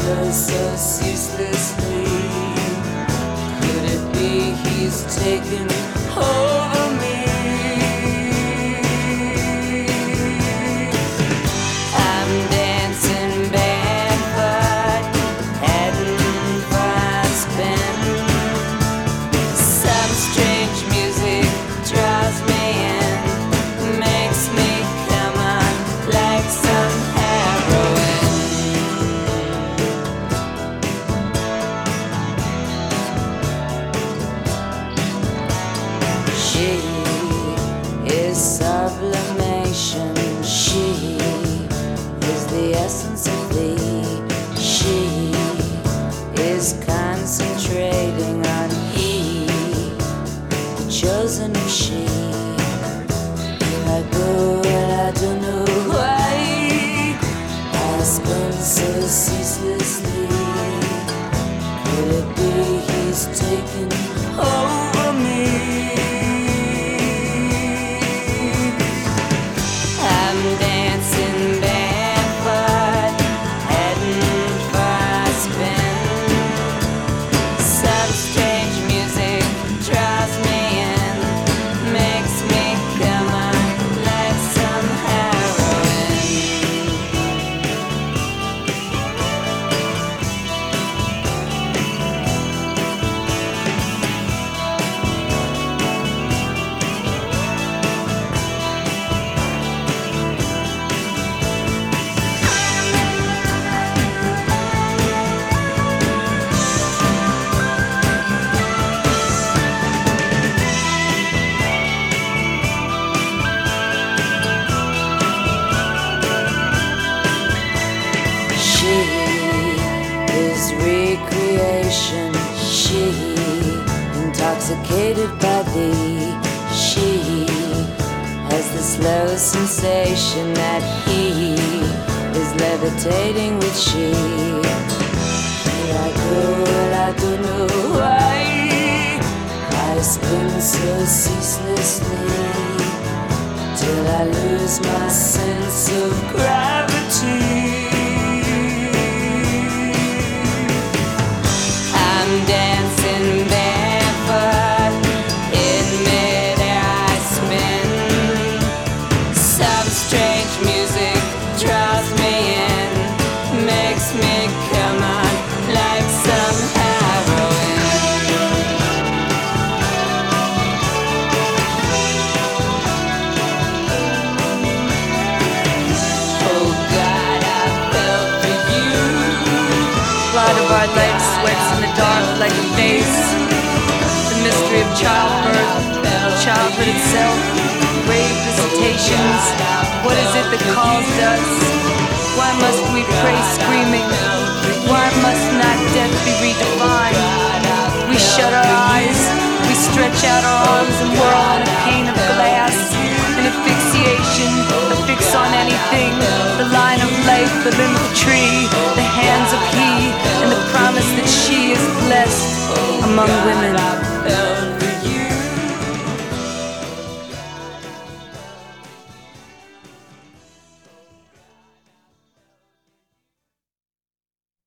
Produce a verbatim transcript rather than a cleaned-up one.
flows so ceaselessly. Could it be he's taken over me? I'm dancing barefoot, heading for a spin. Some strange music draws me in, makes me come on like some heroin. She is sublimation. She is the essence of thee. She is concentrating on he, the chosen of she. Here I go and I don't know why. I spin so ceaselessly. Could it be he's taken over me? I'm dancing barefoot, heading for a spin. Some strange music draws me in, makes me come on like some heroin. She is recreation. She intoxicated by thee. She has the slow sensation that he is levitating with she. Here I go and I don't know why. I spin so ceaselessly till I lose my sense of gravity. I'm dancing barefoot, in midair I spin. Some strange music draws me in, makes me come on like some heroin. Oh God, I fell for you. Light of our light sweats in the dark like a face. The mystery of childbirth, childhood itself, grave visitations. What is it that calls us? Why must we pray screaming? Why must not death be redefined? We shut our eyes, we stretch out our arms and whirl on a pane of glass. An asphyxiation, a fix on anything. The line of life, the limb of tree, the hands of he, and the promise that she is blessed among women.